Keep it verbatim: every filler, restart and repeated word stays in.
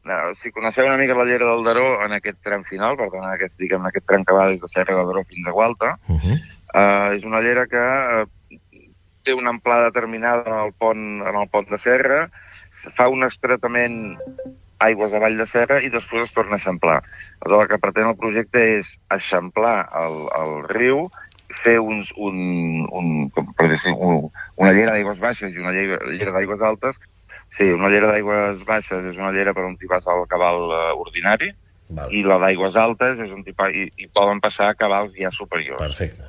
si coneixeu una mica la llera del Daró en aquest tram final, per tant, en aquest, diguem, en aquest tram que va des de Serra de Daró fins a Gualta, uh -huh. uh, és una llera que uh, té una amplada determinada en el pont, en el pont de Serra, fa un estretament aigües avall de Serra i després es torna a eixamplar. Aleshores, el que pretén el projecte és eixamplar el, el riu, fer uns, un, un, com, per dir, un, una llera d'aigües baixes i una llera, llera d'aigües altes. Sí, una llera d'aigües baixes és una llera per on hi passa el cabal uh, ordinari, val. I la d'aigües altes és on hi, hi, hi poden passar cabals ja superiors. Perfecte.